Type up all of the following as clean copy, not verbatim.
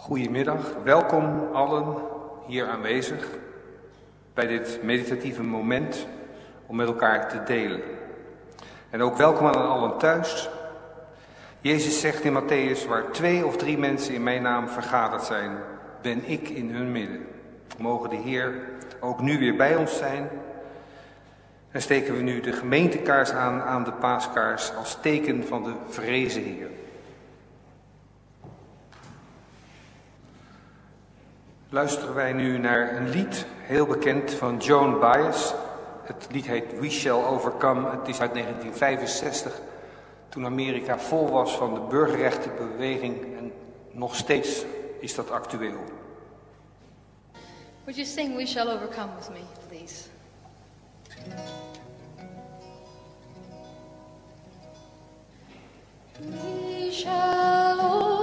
Goedemiddag, welkom allen hier aanwezig bij dit meditatieve moment om met elkaar te delen. En ook welkom aan allen thuis. Jezus zegt in Matthäus, waar 2 of 3 mensen in mijn naam vergaderd zijn, ben ik in hun midden. Mogen de Heer ook nu weer bij ons zijn. En steken we nu de gemeentekaars aan de paaskaars als teken van de verrezen Heer. Luisteren wij nu naar een lied, heel bekend, van Joan Baez. Het lied heet We Shall Overcome. Het is uit 1965, toen Amerika vol was van de burgerrechtenbeweging. En nog steeds is dat actueel. Would you sing We Shall Overcome with me, please? We shall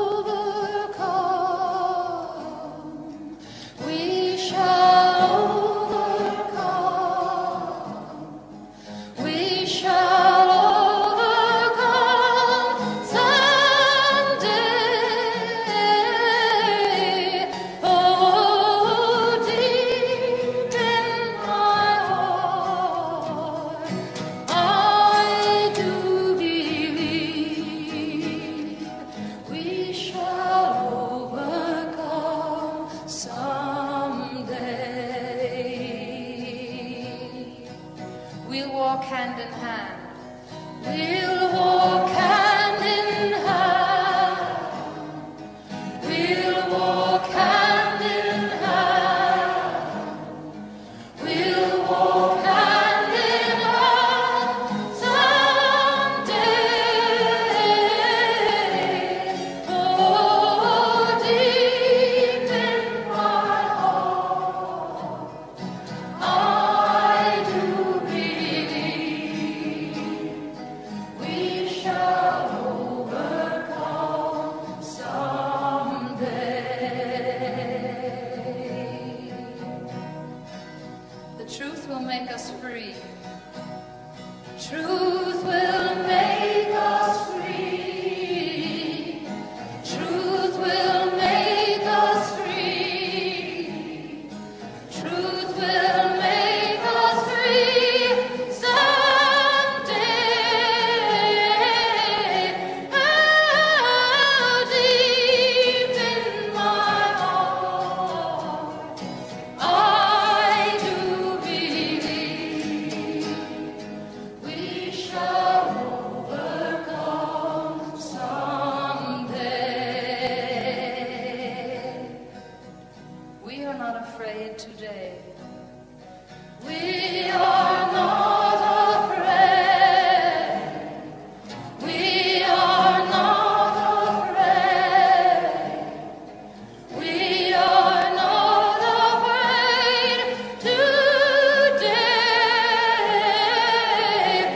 overcome. We shall overcome. We shall overcome someday. Oh, deep in my heart, I do believe we shall overcome someday. We'll walk hand in hand. We'll walk hand in hand. We'll walk hand in hand. We'll walk hand in hand someday. Oh, deep in my heart, I do believe we shall overcome someday. The truth will make us free. Truth will make us free. Truth will make us free. Truth will make us free someday. Oh, deep in my heart, I do believe we shall overcome someday. We are not afraid today. We are not afraid. We are not afraid. We are not afraid today.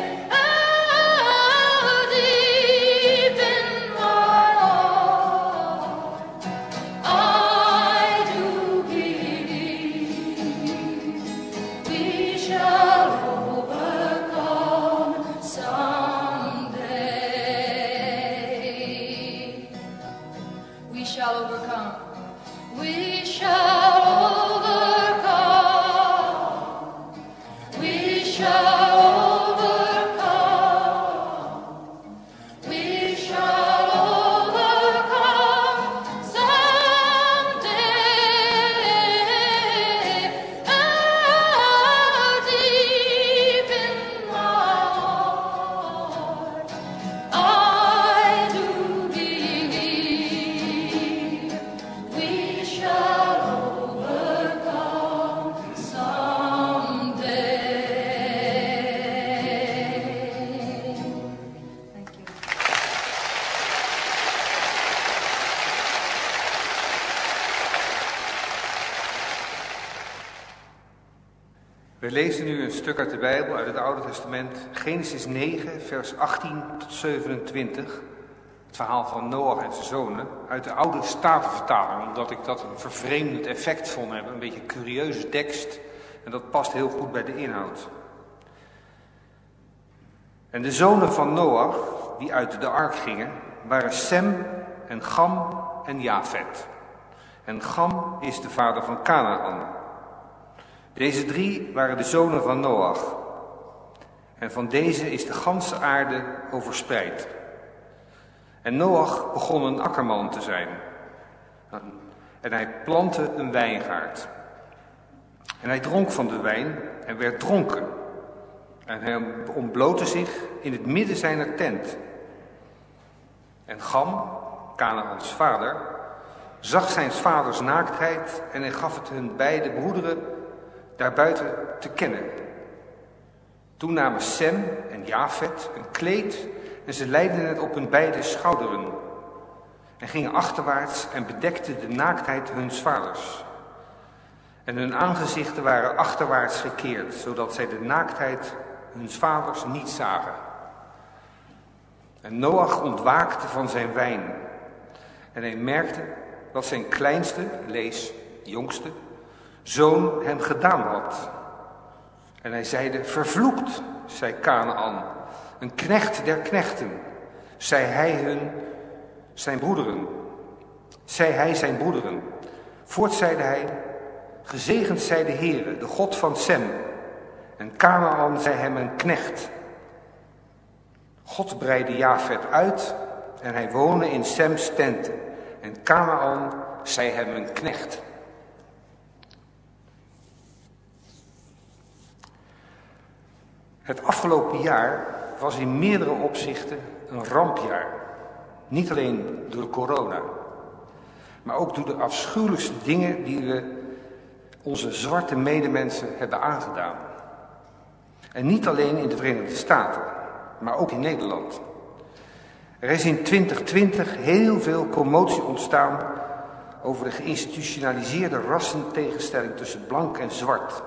Oh, deep in my heart, I do believe we shall overcome someday. We shall overcome. We shall overcome. We shall overcome. We shall overcome someday. Oh, deep in my heart, I do believe we shall overcome someday. Thank you. We lezen nu een stuk uit de Bijbel, uit het Oude Testament, Genesis 9, vers 18 tot 27. Het verhaal van Noach en zijn zonen, uit de Oude Statenvertaling, omdat ik dat een vervreemdend effect vond hebben, een beetje curieuze tekst. En dat past heel goed bij de inhoud. En de zonen van Noach, die uit de ark gingen, waren Sem en Cham en Jafet. En Cham is de vader van Kanaan. Deze 3 waren de zonen van Noach. En van deze is de ganse aarde overspreid. En Noach begon een akkerman te zijn. En hij plantte een wijngaard. En hij dronk van de wijn en werd dronken. En hij ontblootte zich in het midden zijner tent. En Cham, Kanaans vader, zag zijn vaders naaktheid en hij gaf het hun beide broederen daarbuiten te kennen. Toen namen Sem en Jafet een kleed en ze leidden het op hun beide schouderen. En gingen achterwaarts en bedekten de naaktheid huns vaders. En hun aangezichten waren achterwaarts gekeerd, zodat zij de naaktheid huns vaders niet zagen. En Noach ontwaakte van zijn wijn. En hij merkte wat zijn kleinste, lees jongste, zoon hem gedaan had. En hij zeide, vervloekt, zei Kanaan, een knecht der knechten, zei hij zijn broederen. Voort zeide hij, gezegend zij de Heere, de God van Sem. En Kanaan zei hem een knecht. God breidde Jafet uit en hij woonde in Sems tenten. En Kanaan zei hem een knecht. Het afgelopen jaar was in meerdere opzichten een rampjaar. Niet alleen door corona, maar ook door de afschuwelijkste dingen die we onze zwarte medemensen hebben aangedaan. En niet alleen in de Verenigde Staten, maar ook in Nederland. Er is in 2020 heel veel commotie ontstaan over de geïnstitutionaliseerde rassentegenstelling tussen blank en zwart.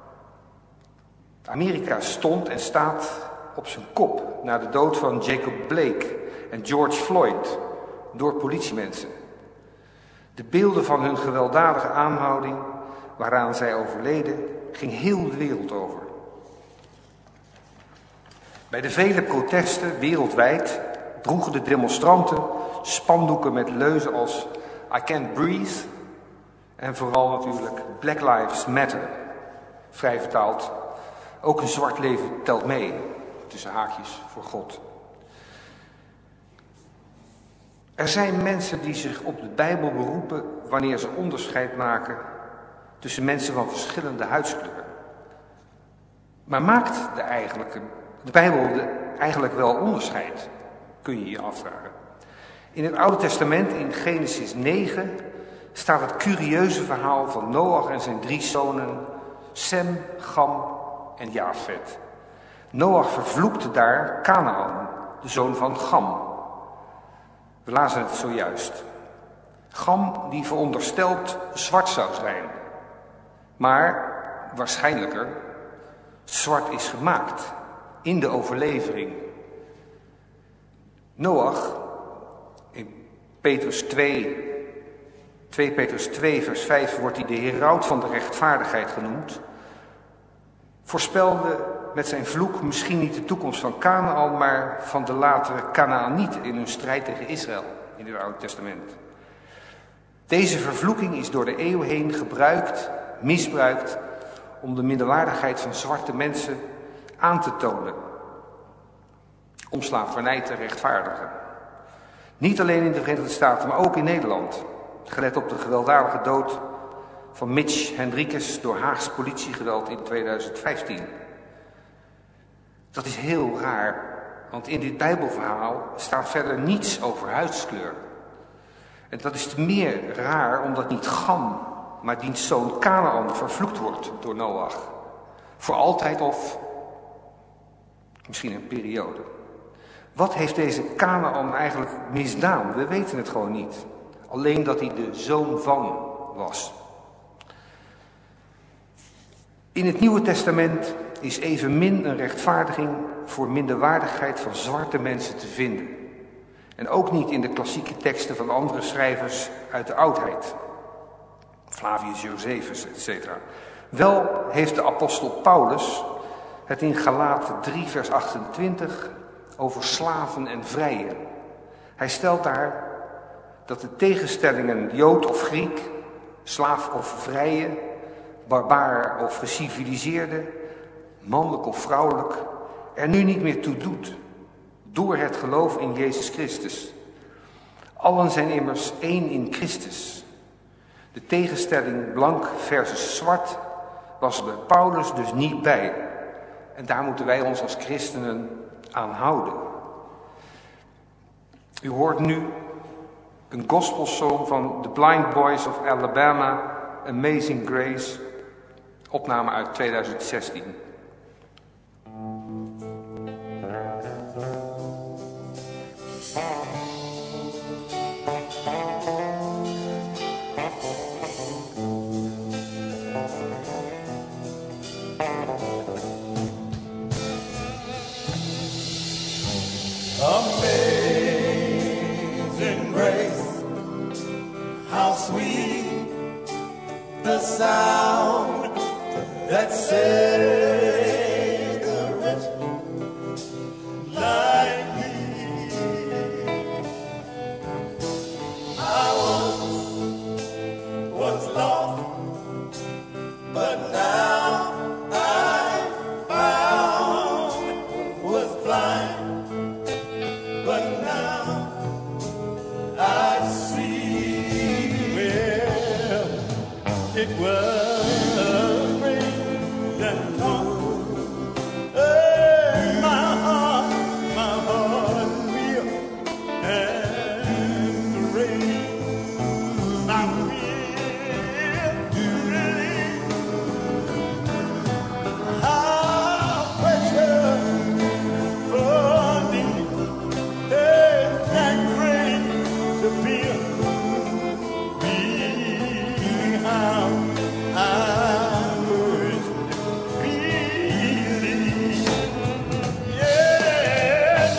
Amerika stond en staat op zijn kop na de dood van Jacob Blake en George Floyd door politiemensen. De beelden van hun gewelddadige aanhouding, waaraan zij overleden, ging heel de wereld over. Bij de vele protesten wereldwijd droegen de demonstranten spandoeken met leuzen als I can't breathe en vooral natuurlijk Black Lives Matter. Vrij vertaald, ook een zwart leven telt mee, tussen haakjes voor God. Er zijn mensen die zich op de Bijbel beroepen wanneer ze onderscheid maken tussen mensen van verschillende huidskleuren. Maar maakt de Bijbel eigenlijk wel onderscheid? Kun je je afvragen. In het Oude Testament, in Genesis 9, staat het curieuze verhaal van Noach en zijn 3 zonen, Sem, Cham en Jafet. Noach vervloekte daar Kanaan, de zoon van Cham. We lazen het zojuist. Cham die verondersteld zwart zou zijn, maar waarschijnlijker zwart is gemaakt in de overlevering. Noach, in Petrus 2 Petrus 2 vers 5 wordt hij de heraut van de rechtvaardigheid genoemd, voorspelde met zijn vloek misschien niet de toekomst van Kanaan, maar van de latere Kanaanieten in hun strijd tegen Israël in het Oude Testament. Deze vervloeking is door de eeuw heen misbruikt om de minderwaardigheid van zwarte mensen aan te tonen. Om slavernij te rechtvaardigen. Niet alleen in de Verenigde Staten, maar ook in Nederland. Gelet op de gewelddadige dood van Mitch Hendrickes door Haags politiegeweld in 2015. Dat is heel raar, want in dit Bijbelverhaal staat verder niets over huidskleur. En dat is te meer raar omdat niet Cham, maar diens zoon Kanaan vervloekt wordt door Noach. Voor altijd of misschien een periode. Wat heeft deze Kanaan eigenlijk misdaan? We weten het gewoon niet. Alleen dat hij de zoon van was. In het Nieuwe Testament is evenmin een rechtvaardiging voor minderwaardigheid van zwarte mensen te vinden. En ook niet in de klassieke teksten van andere schrijvers uit de oudheid. Flavius Josephus, etc. Wel heeft de apostel Paulus het in Galaten 3 vers 28 over slaven en vrijen. Hij stelt daar dat de tegenstellingen Jood of Griek, slaaf of vrije, barbaar of geciviliseerde, mannelijk of vrouwelijk, er nu niet meer toe doet, door het geloof in Jezus Christus. Allen zijn immers één in Christus. De tegenstelling blank versus zwart was bij Paulus dus niet bij. En daar moeten wij ons als christenen aan houden. U hoort nu een gospelsong van The Blind Boys of Alabama, Amazing Grace, opname uit 2016. Amazing grace, how sweet the sound that saved a wretch like me. I was lost, but now I'm found. Was blind, but now I see. Well, it was rain that taught my heart real, and the rain I feel to relieve. How precious for me that rain to feel me, how I would believe. Yes,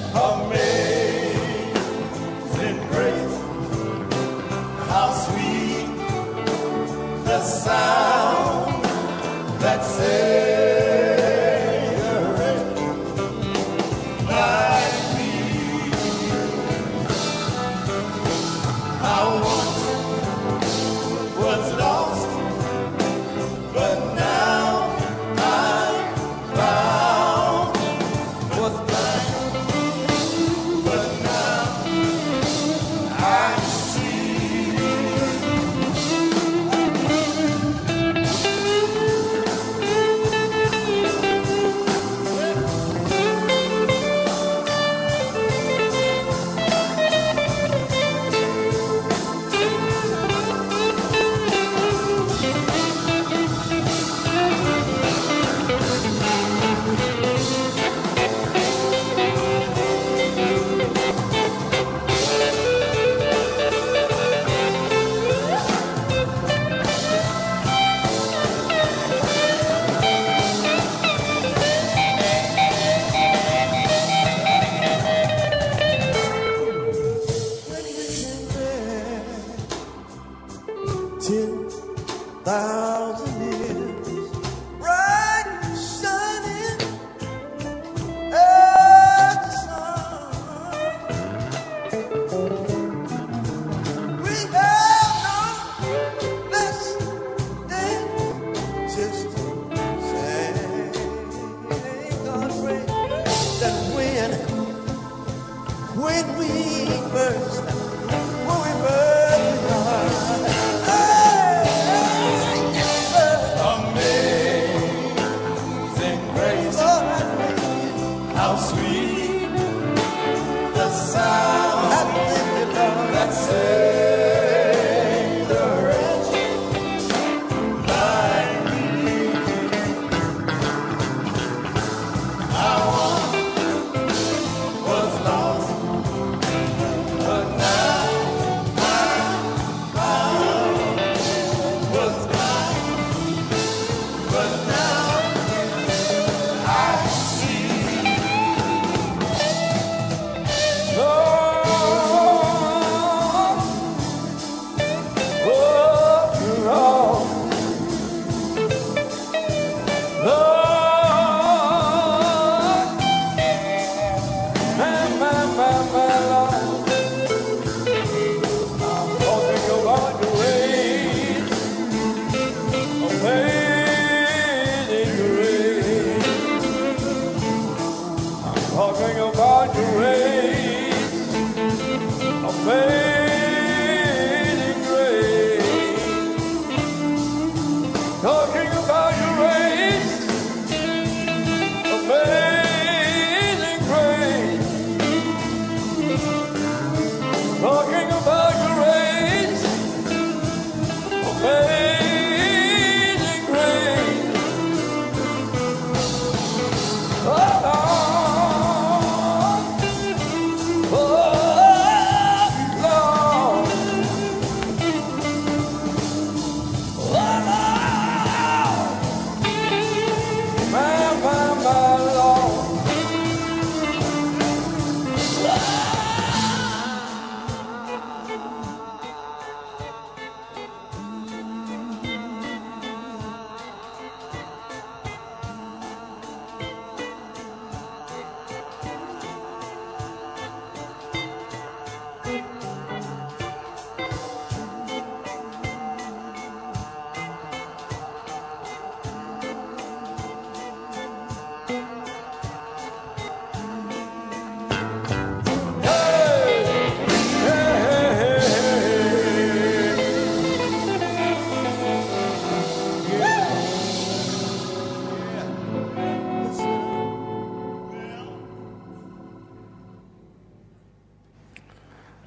amazing grace, how sweet the sound that saved a wretch like me. I once was lost, but now I'm found. Was blind, but now I see. When you there 10,000 years, bright shining as the sun, we have no less than just to say, God pray that when we first are,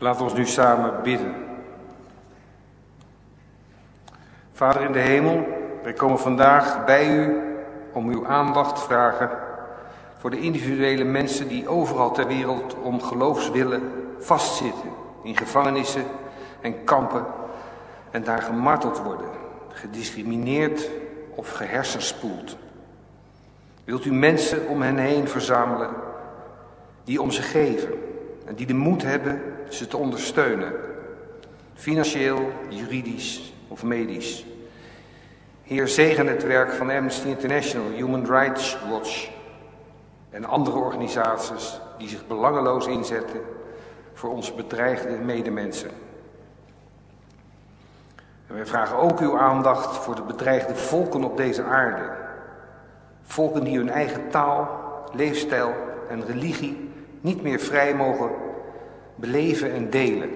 Laat ons nu samen bidden. Vader in de hemel, wij komen vandaag bij u om uw aandacht vragen voor de individuele mensen die overal ter wereld om geloofswille vastzitten, in gevangenissen en kampen en daar gemarteld worden, gediscrimineerd of gehersenspoeld. Wilt u mensen om hen heen verzamelen die om ze geven en die de moed hebben ze te ondersteunen, financieel, juridisch of medisch. Heer, zegen het werk van Amnesty International, Human Rights Watch en andere organisaties die zich belangeloos inzetten voor onze bedreigde medemensen. En wij vragen ook uw aandacht voor de bedreigde volken op deze aarde. Volken die hun eigen taal, leefstijl en religie niet meer vrij mogen beleven en delen.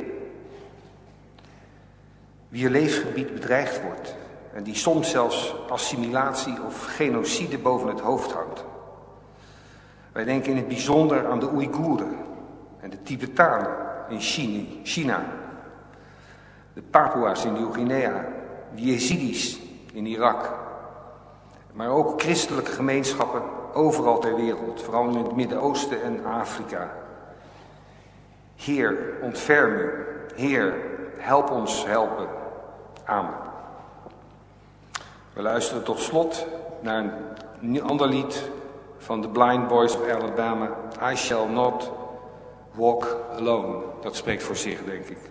Wier leefgebied bedreigd wordt en die soms zelfs assimilatie of genocide boven het hoofd hangt. Wij denken in het bijzonder aan de Oeigoeren en de Tibetanen in China, de Papua's in Nieuw-Guinea, de Jezidis in Irak, maar ook christelijke gemeenschappen overal ter wereld, vooral in het Midden-Oosten en Afrika. Heer, ontferm u. Heer, help ons helpen. Amen. We luisteren tot slot naar een ander lied van de Blind Boys of Alabama. I shall not walk alone. Dat spreekt voor zich, denk ik.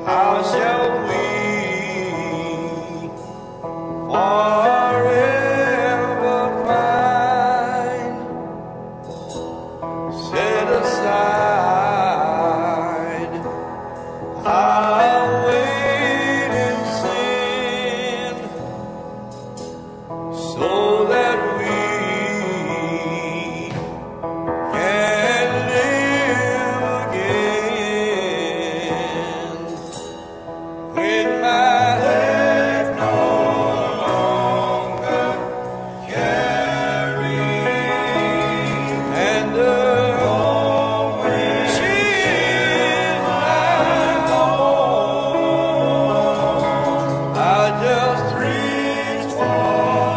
how shall we forever find set aside our waiting sin, so that we can live again when my head no longer carries and the she's my home. I just reach for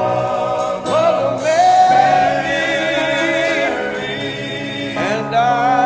Mother Mary, and I